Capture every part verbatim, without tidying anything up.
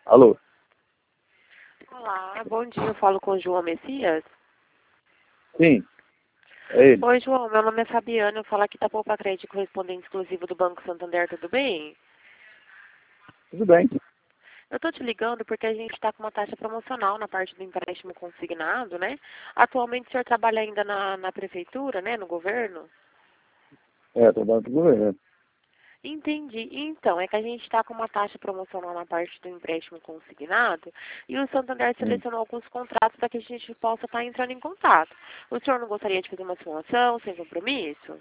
Alô? Olá, bom dia. Eu falo com o João Messias. Sim, é ele. Oi, João. Meu nome é Fabiana. Eu falo aqui da Poupa Crédito, correspondente exclusivo do Banco Santander. Tudo bem? Tudo bem. Eu tô te ligando porque a gente está com uma taxa promocional na parte do empréstimo consignado, né? Atualmente o senhor trabalha ainda na, na prefeitura, né? No governo? É, trabalho para o governo. Entendi. Então, é que a gente está com uma taxa promocional na parte do empréstimo consignado e o Santander Hum. selecionou alguns contratos para que a gente possa estar entrando em contato. O senhor não gostaria de fazer uma simulação sem compromisso?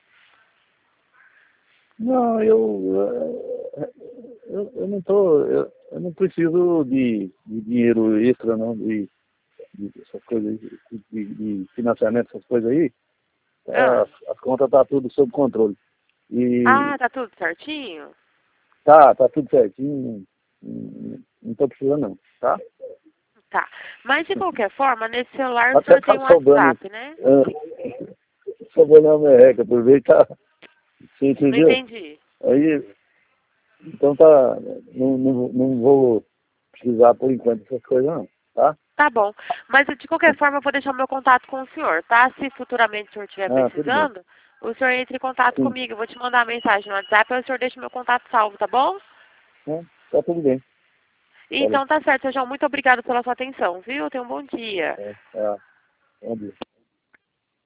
Não, eu, eh, eu, eu não tô, eu, eu não preciso de, de dinheiro extra, não, de, de essas coisas, de, de, de financiamento, essas coisas aí. Ah. As, as contas tá tudo sob controle. E Ah, tá tudo certinho? tá, tá tudo certinho, não, não tô precisando não, tá? Tá. Mas de qualquer forma, nesse celular o Até senhor tá tem um sobrando, WhatsApp, né? ah, sobrando a merreca, por ver, tá, você Não entendeu? entendi. Aí, então tá, não, não, não vou precisar por enquanto dessas coisas não, tá? Tá bom. Mas de qualquer forma eu vou deixar o meu contato com o senhor, tá? Se futuramente o senhor estiver Ah, tudo bem. precisando, o senhor entre em contato Sim. comigo. Eu vou te mandar uma mensagem no WhatsApp e o senhor deixa o meu contato salvo, tá bom? É, tá tudo bem. Falei. Então tá certo, João. Muito obrigado pela sua atenção, viu? Tenha um bom dia. É, é, bom dia.